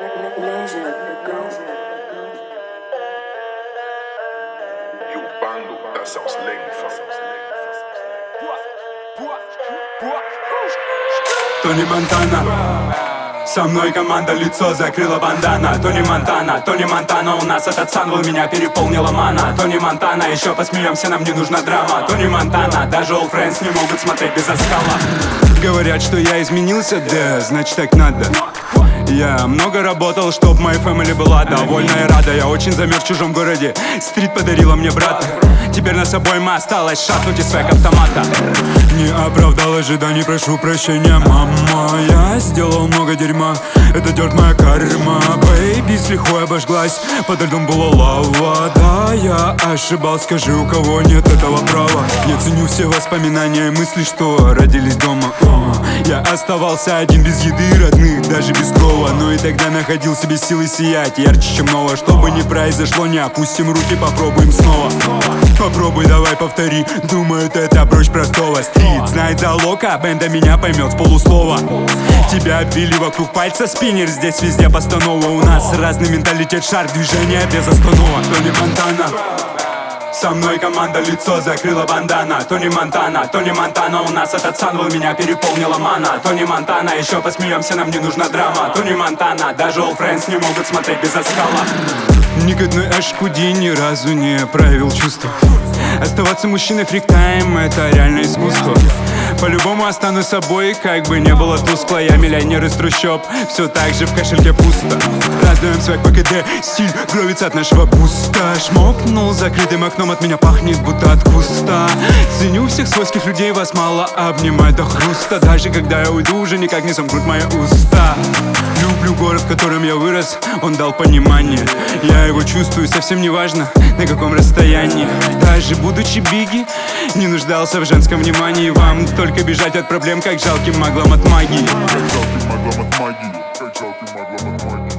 Bando, das aus Тони Монтана, со мной команда, лицо закрыла бандана. Тони Монтана, у нас этот сангл, меня переполнила мана. Тони Монтана, еще посмеемся, нам не нужна драма. Тони Монтана, даже old friends не могут смотреть без оскала. Говорят, что я изменился, да, значит так надо. Я много работал, чтоб моя фэмили была довольна и рада. Я очень замерз в чужом городе, стрит подарила мне брата. Теперь нас обоим осталось шатнуть из свек автомата. Не оправдал ожиданий, прошу прощения, мама. Я сделал много дерьма, это дёрт моя карма. Бэйби с лихвой обожглась, подо льдом была лава. Да, я ошибался, скажи, у кого нет этого права. Я ценю все воспоминания и мысли, что родились дома. Я оставался один без еды, родных, даже без крова. Но и тогда находил себе силы сиять ярче, чем новое. Что бы ни произошло, не опустим руки, попробуем снова. Попробуй, давай повтори, думают, это проще простого. Стрит знает залог, а бенда меня поймет с полуслова. Тебя обвели вокруг пальца, спиннер, здесь везде постанова. У нас разный менталитет, шар, движения без остановок. Тони Монтана, со мной команда, лицо закрыла бандана. Тони Монтана, у нас этот сангл, меня переполнила мана. Тони Монтана, еще посмеемся, нам не нужна драма. Тони Монтана, даже old friends не могут смотреть без оскала. Ни к одной эшкуди ни разу не проявил чувства. Оставаться мужчиной фрик-тайм — это реальное искусство. По-любому останусь собой, как бы не было тускло. Я миллионер из трущоб, все так же в кошельке пусто. Раздаем свой ПКД, стиль кровится от нашего буста. Шмокнул закрытым окном, от меня пахнет будто от куста. Ценю всех свойских людей, вас мало обнимает до хруста. Даже когда я уйду, уже никак не сомкнут мои уста. Люблю город, в котором я вырос, он дал понимание. Я его чувствую, совсем не важно, на каком расстоянии. Даже будучи биги, не нуждался в женском внимании. Вам только бежать от проблем, как жалким маглом от магии. Как жалким маглом от магии.